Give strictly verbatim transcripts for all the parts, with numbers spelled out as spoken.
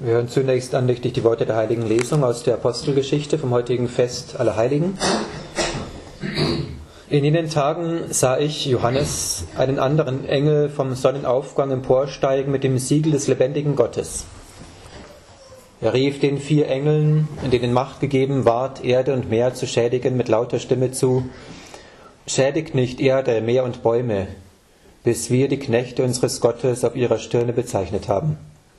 Wir hören zunächst andächtig die Worte der Heiligen Lesung aus der Apostelgeschichte vom heutigen Fest aller Heiligen. In jenen Tagen sah ich, Johannes, einen anderen Engel vom Sonnenaufgang emporsteigen mit dem Siegel des lebendigen Gottes. Er rief den vier Engeln, denen Macht gegeben ward, Erde und Meer zu schädigen, mit lauter Stimme zu: Schädigt nicht Erde, Meer und Bäume, bis wir die Knechte unseres Gottes auf ihrer Stirne bezeichnet haben.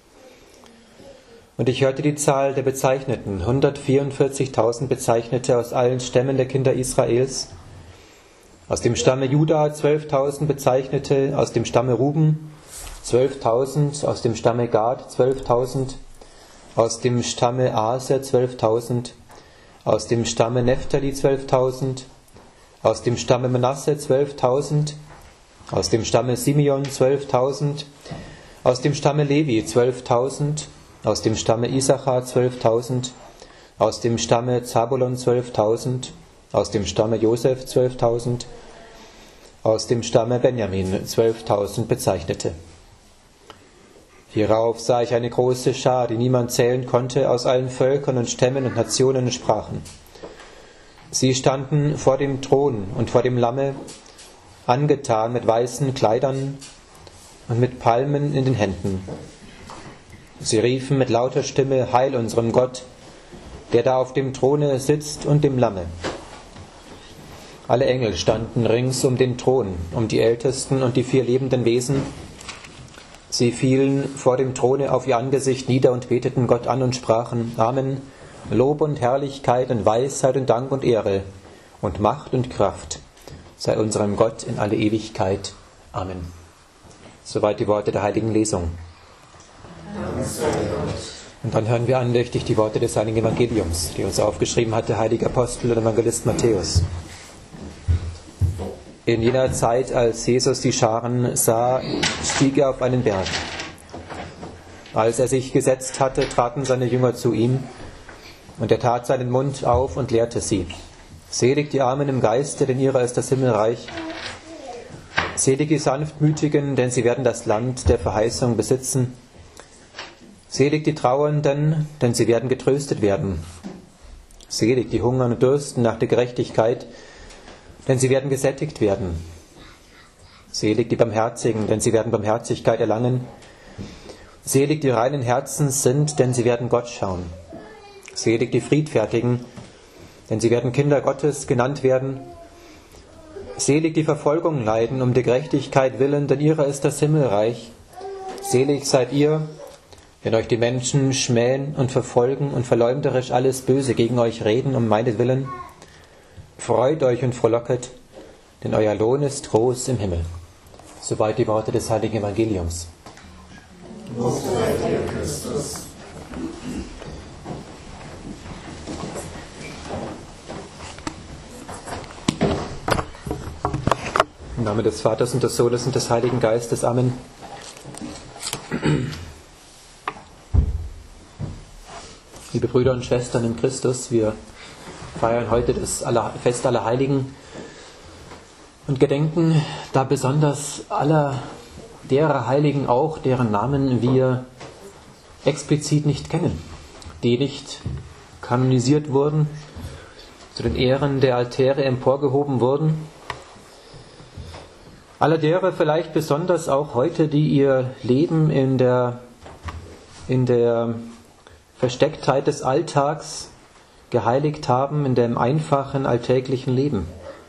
Und ich hörte die Zahl der Bezeichneten, hundertvierundvierzigtausend Bezeichnete aus allen Stämmen der Kinder Israels, aus dem Stamme Juda zwölftausend Bezeichnete, aus dem Stamme Ruben zwölftausend, aus dem Stamme Gad zwölftausend, aus dem Stamme Aser zwölftausend, aus dem Stamme Nephtali zwölftausend, aus dem Stamme Manasse zwölftausend, aus dem Stamme Simeon zwölftausend, aus dem Stamme Levi zwölftausend, aus dem Stamme Issachar zwölftausend, aus dem Stamme Zabulon zwölftausend, aus dem Stamme Josef zwölftausend, aus dem Stamme Benjamin zwölftausend Bezeichnete. Hierauf sah ich eine große Schar, die niemand zählen konnte, aus allen Völkern und Stämmen und Nationen und Sprachen. Sie standen vor dem Thron und vor dem Lamme, angetan mit weißen Kleidern und mit Palmen in den Händen. Sie riefen mit lauter Stimme: Heil unserem Gott, der da auf dem Throne sitzt, und dem Lamme. Alle Engel standen rings um den Thron, um die Ältesten und die vier lebenden Wesen. Sie fielen vor dem Throne auf ihr Angesicht nieder und beteten Gott an und sprachen: Amen, Lob und Herrlichkeit und Weisheit und Dank und Ehre und Macht und Kraft sei unserem Gott in alle Ewigkeit. Amen. Soweit die Worte der Heiligen Lesung. Und dann hören wir andächtig die Worte des Heiligen Evangeliums, die uns aufgeschrieben hat der heilige Apostel und Evangelist Matthäus. In jener Zeit, als Jesus die Scharen sah, stieg er auf einen Berg. Als er sich gesetzt hatte, traten seine Jünger zu ihm, und er tat seinen Mund auf und lehrte sie: Selig die Armen im Geiste, denn ihrer ist das Himmelreich. Selig die Sanftmütigen, denn sie werden das Land der Verheißung besitzen. Selig die Trauernden, denn sie werden getröstet werden. Selig die hungern und dürsten nach der Gerechtigkeit, denn sie werden gesättigt werden. Selig die Barmherzigen, denn sie werden Barmherzigkeit erlangen. Selig die reinen Herzens sind, denn sie werden Gott schauen. Selig die Friedfertigen, denn sie werden Kinder Gottes genannt werden. Selig die Verfolgung leiden um der Gerechtigkeit willen, denn ihrer ist das Himmelreich. Selig seid ihr, wenn euch die Menschen schmähen und verfolgen und verleumderisch alles Böse gegen euch reden um meinetwillen. Freut euch und frohlocket, denn euer Lohn ist groß im Himmel. Soweit die Worte des Heiligen Evangeliums. Lob sei dir, Christus. Im Namen des Vaters und des Sohnes und des Heiligen Geistes. Amen. Liebe Brüder und Schwestern in Christus, wir feiern heute das Fest aller Heiligen und gedenken da besonders aller derer Heiligen auch, deren Namen wir explizit nicht kennen, die nicht kanonisiert wurden, zu den Ehren der Altäre emporgehoben wurden. Aller derer vielleicht besonders auch heute, die ihr Leben in der, in der Verstecktheit des Alltags geheiligt haben, in dem einfachen alltäglichen Leben.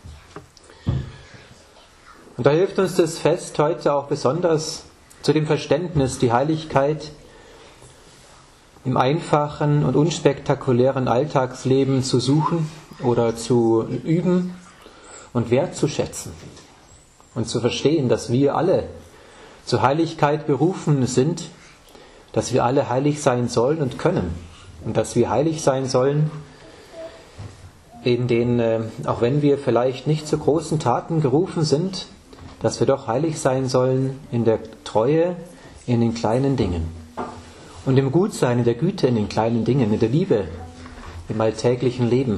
Und da hilft uns das Fest heute auch besonders zu dem Verständnis, die Heiligkeit im einfachen und unspektakulären Alltagsleben zu suchen oder zu üben und wertzuschätzen und zu verstehen, dass wir alle zur Heiligkeit berufen sind, dass wir alle heilig sein sollen und können und dass wir heilig sein sollen, in denen, äh, auch wenn wir vielleicht nicht zu großen Taten gerufen sind, dass wir doch heilig sein sollen in der Treue, in den kleinen Dingen und im Gutsein, in der Güte, in den kleinen Dingen, in der Liebe, im alltäglichen Leben.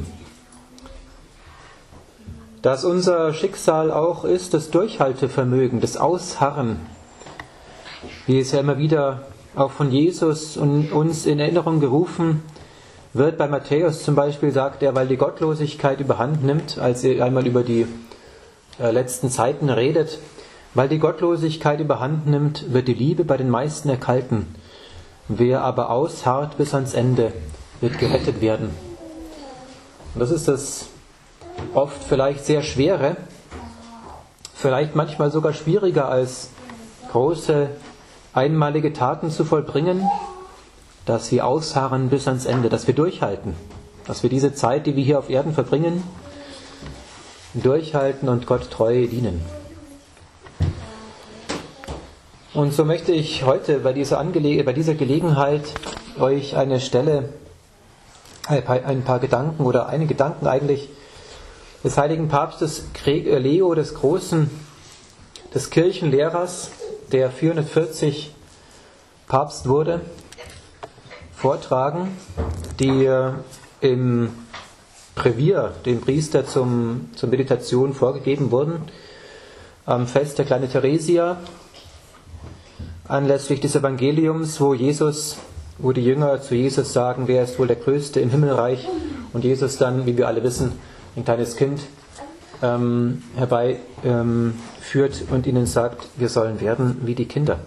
Dass unser Schicksal auch ist, das Durchhaltevermögen, das Ausharren, wie es ja immer wieder auch von Jesus und uns in Erinnerung gerufen wird. Bei Matthäus zum Beispiel sagt er, weil die Gottlosigkeit überhand nimmt, als er einmal über die äh, letzten Zeiten redet, weil die Gottlosigkeit überhand nimmt, wird die Liebe bei den meisten erkalten. Wer aber ausharrt bis ans Ende, wird gerettet werden. Und das ist das oft vielleicht sehr Schwere, vielleicht manchmal sogar schwieriger als große einmalige Taten zu vollbringen, dass wir ausharren bis ans Ende, dass wir durchhalten, dass wir diese Zeit, die wir hier auf Erden verbringen, durchhalten und Gott treu dienen. Und so möchte ich heute bei dieser, Angele- bei dieser Gelegenheit euch eine Stelle, ein paar Gedanken oder einige Gedanken eigentlich des heiligen Papstes Leo des Großen, des Kirchenlehrers, der vierhundertvierzig Papst wurde, vortragen, die im Brevier, dem Priester zum, zur Meditation vorgegeben wurden, am Fest der kleinen Theresia, anlässlich des Evangeliums, wo Jesus, wo die Jünger zu Jesus sagen, wer ist wohl der Größte im Himmelreich, und Jesus dann, wie wir alle wissen, ein kleines Kind ähm, herbeiführt ähm, und ihnen sagt, wir sollen werden wie die Kinder.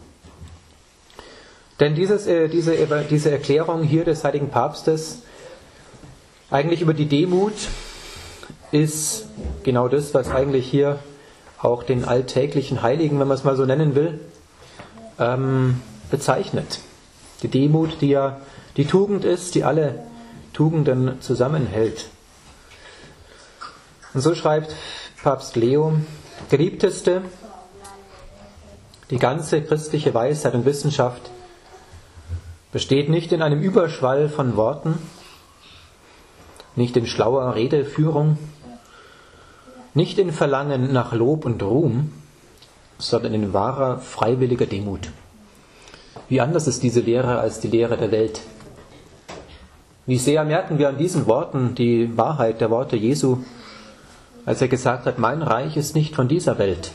Denn dieses, äh, diese, diese Erklärung hier des heiligen Papstes eigentlich über die Demut ist genau das, was eigentlich hier auch den alltäglichen Heiligen, wenn man es mal so nennen will, ähm, bezeichnet. Die Demut, die ja die Tugend ist, die alle Tugenden zusammenhält. Und so schreibt Papst Leo: Geliebteste, die ganze christliche Weisheit und Wissenschaft besteht nicht in einem Überschwall von Worten, nicht in schlauer Redeführung, nicht in Verlangen nach Lob und Ruhm, sondern in wahrer, freiwilliger Demut. Wie anders ist diese Lehre als die Lehre der Welt? Wie sehr merken wir an diesen Worten die Wahrheit der Worte Jesu, als er gesagt hat, mein Reich ist nicht von dieser Welt.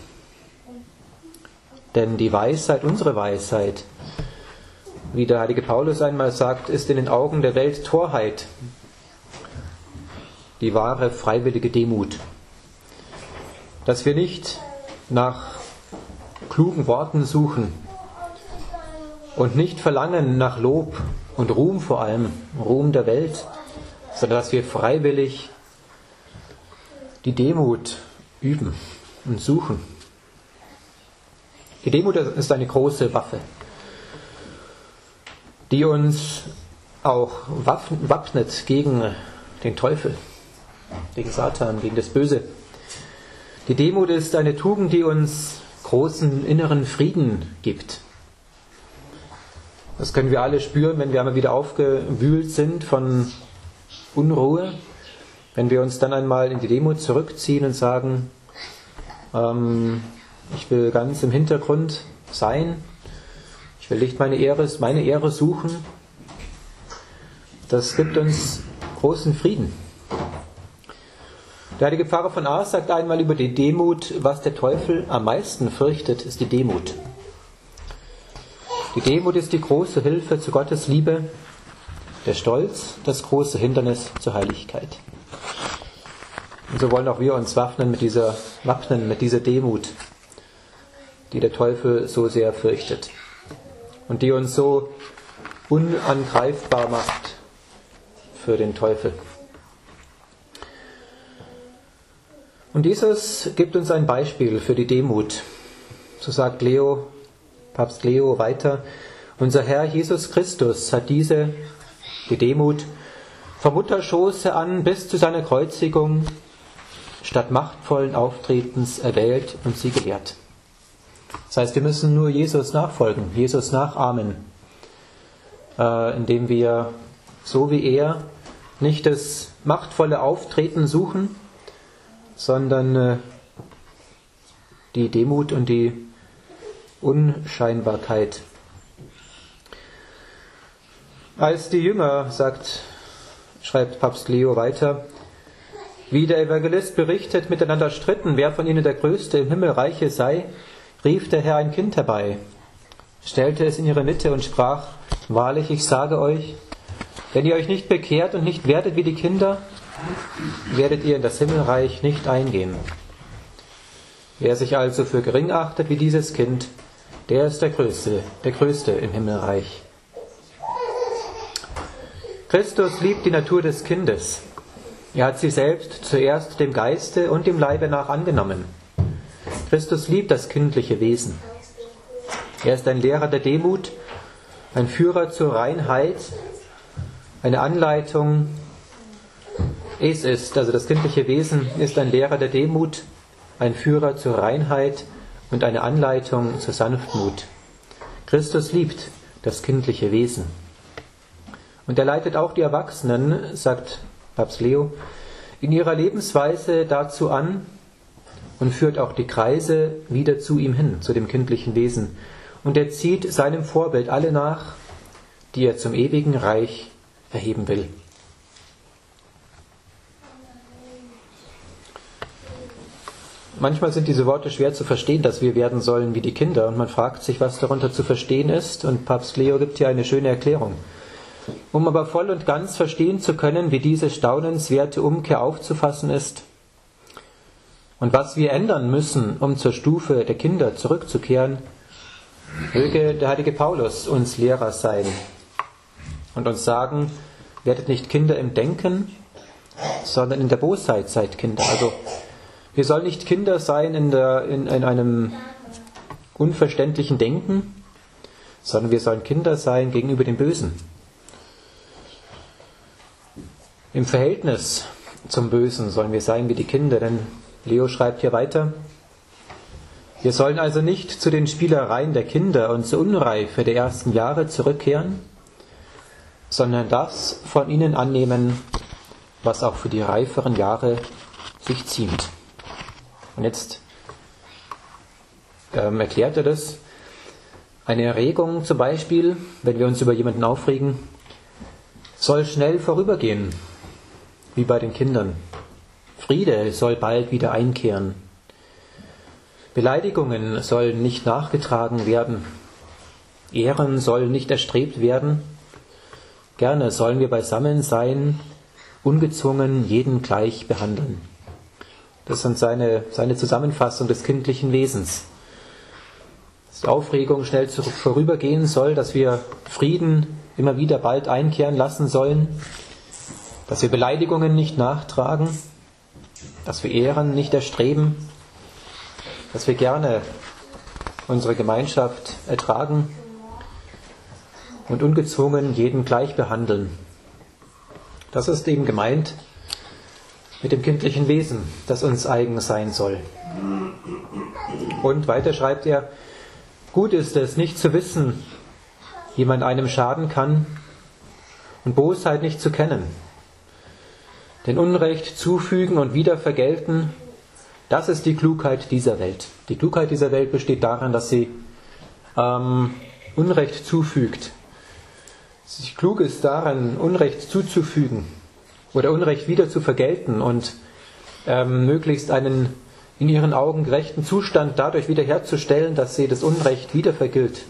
Denn die Weisheit, unsere Weisheit, wie der heilige Paulus einmal sagt, ist in den Augen der Welt Torheit. Die wahre, freiwillige Demut. Dass wir nicht nach klugen Worten suchen und nicht verlangen nach Lob und Ruhm, vor allem Ruhm der Welt, sondern dass wir freiwillig die Demut üben und suchen. Die Demut ist eine große Waffe, die uns auch wappnet gegen den Teufel, gegen Satan, gegen das Böse. Die Demut ist eine Tugend, die uns großen inneren Frieden gibt. Das können wir alle spüren, wenn wir einmal wieder aufgewühlt sind von Unruhe, wenn wir uns dann einmal in die Demut zurückziehen und sagen, ähm, ich will ganz im Hintergrund sein, ich will nicht meine Ehre, meine Ehre suchen. Das gibt uns großen Frieden. Der heilige Pfarrer von Ars sagt einmal über die Demut, was der Teufel am meisten fürchtet, ist die Demut. Die Demut ist die große Hilfe zu Gottes Liebe, der Stolz, das große Hindernis zur Heiligkeit. Und so wollen auch wir uns waffnen mit dieser, wappnen mit dieser Demut, die der Teufel so sehr fürchtet und die uns so unangreifbar macht für den Teufel. Und Jesus gibt uns ein Beispiel für die Demut. So sagt Leo, Papst Leo weiter, unser Herr Jesus Christus hat diese, die Demut, vom Mutterschoße an bis zu seiner Kreuzigung statt machtvollen Auftretens erwählt und sie gelehrt. Das heißt, wir müssen nur Jesus nachfolgen, Jesus nachahmen, äh, indem wir, so wie er, nicht das machtvolle Auftreten suchen, sondern äh, die Demut und die Unscheinbarkeit. Als die Jünger, sagt, schreibt Papst Leo weiter, wie der Evangelist berichtet, miteinander stritten, wer von ihnen der Größte im Himmelreiche sei, rief der Herr ein Kind herbei, stellte es in ihre Mitte und sprach: Wahrlich, ich sage euch, wenn ihr euch nicht bekehrt und nicht werdet wie die Kinder, werdet ihr in das Himmelreich nicht eingehen. Wer sich also für gering achtet wie dieses Kind, der ist der Größte, der Größte im Himmelreich. Christus liebt die Natur des Kindes. Er hat sie selbst zuerst dem Geiste und dem Leibe nach angenommen. Christus liebt das kindliche Wesen. Er ist ein Lehrer der Demut, ein Führer zur Reinheit, eine Anleitung. Es ist, also das kindliche Wesen ist ein Lehrer der Demut, ein Führer zur Reinheit und eine Anleitung zur Sanftmut. Christus liebt das kindliche Wesen. Und er leitet auch die Erwachsenen, sagt Papst Leo, in ihrer Lebensweise dazu an und führt auch die Kreise wieder zu ihm hin, zu dem kindlichen Wesen. Und er zieht seinem Vorbild alle nach, die er zum ewigen Reich erheben will. Manchmal sind diese Worte schwer zu verstehen, dass wir werden sollen wie die Kinder. Und man fragt sich, was darunter zu verstehen ist. Und Papst Leo gibt hier eine schöne Erklärung. Um aber voll und ganz verstehen zu können, wie diese staunenswerte Umkehr aufzufassen ist und was wir ändern müssen, um zur Stufe der Kinder zurückzukehren, möge der heilige Paulus uns Lehrer sein und uns sagen: Werdet nicht Kinder im Denken, sondern in der Bosheit seid Kinder. Also wir sollen nicht Kinder sein in, der, in, in einem unverständlichen Denken, sondern wir sollen Kinder sein gegenüber dem Bösen. Im Verhältnis zum Bösen sollen wir sein wie die Kinder, denn Leo schreibt hier weiter: Wir sollen also nicht zu den Spielereien der Kinder und zur Unreife der ersten Jahre zurückkehren, sondern das von ihnen annehmen, was auch für die reiferen Jahre sich ziemt. Und jetzt ähm, erklärt er das. Eine Erregung zum Beispiel, wenn wir uns über jemanden aufregen, soll schnell vorübergehen, wie bei den Kindern. Friede soll bald wieder einkehren. Beleidigungen sollen nicht nachgetragen werden. Ehren sollen nicht erstrebt werden. Gerne sollen wir beisammen sein, ungezwungen jeden gleich behandeln. Das ist seine, seine Zusammenfassung des kindlichen Wesens. Dass die Aufregung schnell vorübergehen soll, dass wir Frieden immer wieder bald einkehren lassen sollen, dass wir Beleidigungen nicht nachtragen, dass wir Ehren nicht erstreben, dass wir gerne unsere Gemeinschaft ertragen und ungezwungen jeden gleich behandeln. Das ist eben gemeint mit dem kindlichen Wesen, das uns eigen sein soll. Und weiter schreibt er: Gut ist es, nicht zu wissen, wie man einem schaden kann, und Bosheit nicht zu kennen. Denn Unrecht zufügen und wieder vergelten, das ist die Klugheit dieser Welt. Die Klugheit dieser Welt besteht darin, dass sie ähm, Unrecht zufügt. Sie klug ist darin, Unrecht zuzufügen oder Unrecht wieder zu vergelten und ähm, möglichst einen in ihren Augen gerechten Zustand dadurch wiederherzustellen, dass sie das Unrecht wieder vergilt.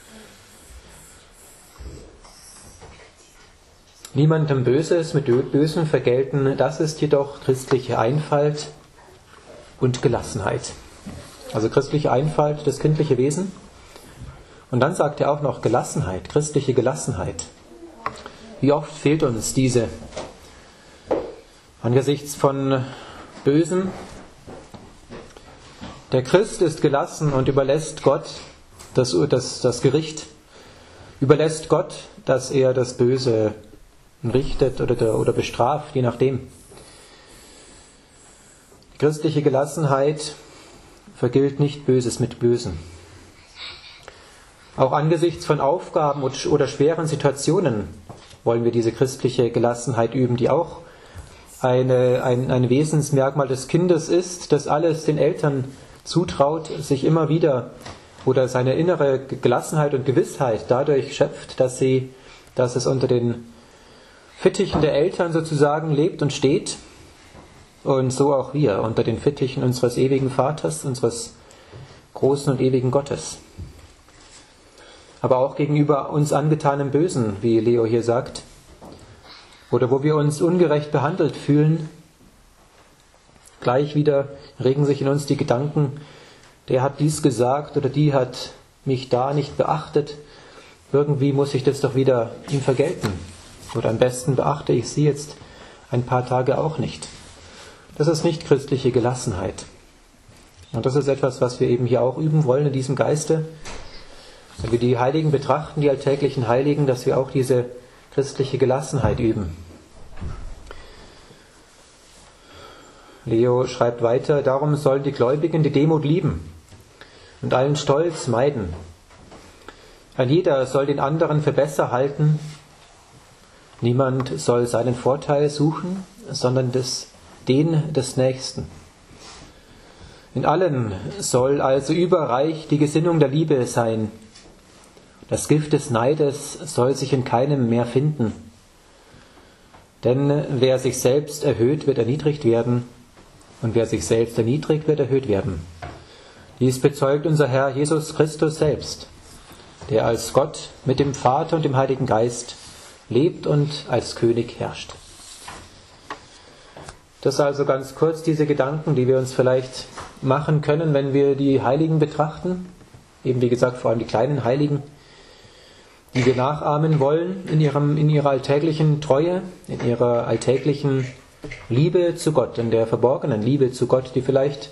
Niemandem Böses mit Bösem vergelten, das ist jedoch christliche Einfalt und Gelassenheit. Also christliche Einfalt, das kindliche Wesen. Und dann sagt er auch noch Gelassenheit, christliche Gelassenheit. Wie oft fehlt uns diese angesichts von Bösem? Der Christ ist gelassen und überlässt Gott das, das, das Gericht, überlässt Gott, dass er das Böse richtet oder, oder bestraft, je nachdem. Die christliche Gelassenheit vergilt nicht Böses mit Bösem. Auch angesichts von Aufgaben oder schweren Situationen wollen wir diese christliche Gelassenheit üben, die auch eine, ein, ein Wesensmerkmal des Kindes ist, das alles den Eltern zutraut, sich immer wieder oder seine innere Gelassenheit und Gewissheit dadurch schöpft, dass sie, dass es unter den Fittichen der Eltern sozusagen lebt und steht, und so auch wir unter den Fittichen unseres ewigen Vaters, unseres großen und ewigen Gottes. aber auch gegenüber uns angetanem Bösen, wie Leo hier sagt, oder wo wir uns ungerecht behandelt fühlen. Gleich wieder regen sich in uns die Gedanken, der hat dies gesagt oder die hat mich da nicht beachtet. Irgendwie muss ich das doch wieder ihm vergelten. Oder am besten beachte ich sie jetzt ein paar Tage auch nicht. Das ist nicht christliche Gelassenheit. Und das ist etwas, was wir eben hier auch üben wollen in diesem Geiste. Wenn wir die Heiligen betrachten, die alltäglichen Heiligen, dass wir auch diese christliche Gelassenheit üben. Leo schreibt weiter, darum sollen die Gläubigen die Demut lieben und allen Stolz meiden. Ein jeder soll den anderen für besser halten. Niemand soll seinen Vorteil suchen, sondern des, den des Nächsten. In allen soll also überreich die Gesinnung der Liebe sein. Das Gift des Neides soll sich in keinem mehr finden. Denn wer sich selbst erhöht, wird erniedrigt werden. Und wer sich selbst erniedrigt, wird erhöht werden. Dies bezeugt unser Herr Jesus Christus selbst, der als Gott mit dem Vater und dem Heiligen Geist lebt und als König herrscht. Das also ganz kurz diese Gedanken, die wir uns vielleicht machen können, wenn wir die Heiligen betrachten. Eben wie gesagt, vor allem die kleinen Heiligen, die wir nachahmen wollen in, ihrem, in ihrer alltäglichen Treue, in ihrer alltäglichen Liebe zu Gott, in der verborgenen Liebe zu Gott, die vielleicht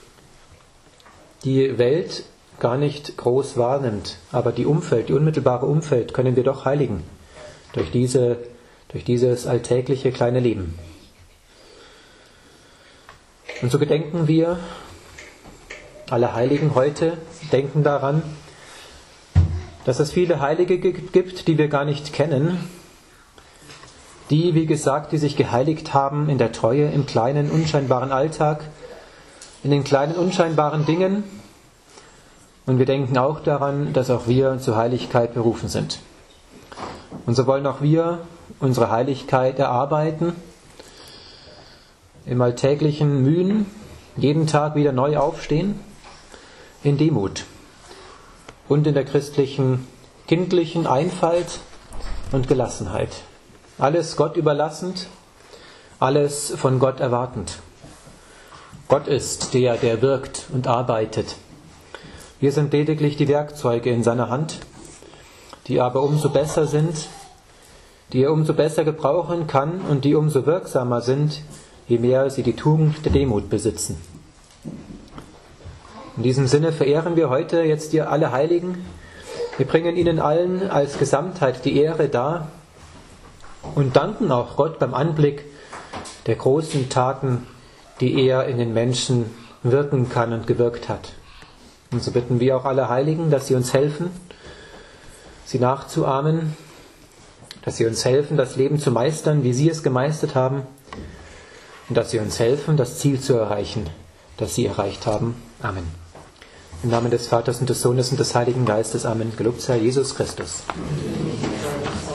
die Welt gar nicht groß wahrnimmt, aber die Umfeld, die unmittelbare Umfeld können wir doch heiligen durch, diese, durch dieses alltägliche kleine Leben. Und so gedenken wir alle Heiligen heute, denken daran, dass es viele Heilige gibt, die wir gar nicht kennen, die, wie gesagt, die sich geheiligt haben in der Treue, im kleinen, unscheinbaren Alltag, in den kleinen, unscheinbaren Dingen. Und wir denken auch daran, dass auch wir zur Heiligkeit berufen sind. Und so wollen auch wir unsere Heiligkeit erarbeiten, im alltäglichen Mühen, jeden Tag wieder neu aufstehen, in Demut und in der christlichen, kindlichen Einfalt und Gelassenheit. Alles Gott überlassend, alles von Gott erwartend. Gott ist der, der wirkt und arbeitet. Wir sind lediglich die Werkzeuge in seiner Hand, die aber umso besser sind, die er umso besser gebrauchen kann und die umso wirksamer sind, je mehr sie die Tugend der Demut besitzen. In diesem Sinne verehren wir heute jetzt hier alle Heiligen. Wir bringen ihnen allen als Gesamtheit die Ehre dar und danken auch Gott beim Anblick der großen Taten, die er in den Menschen wirken kann und gewirkt hat. Und so bitten wir auch alle Heiligen, dass sie uns helfen, sie nachzuahmen, dass sie uns helfen, das Leben zu meistern, wie sie es gemeistert haben, und dass sie uns helfen, das Ziel zu erreichen, das sie erreicht haben. Amen. Im Namen des Vaters und des Sohnes und des Heiligen Geistes. Amen. Gelobt sei Jesus Christus.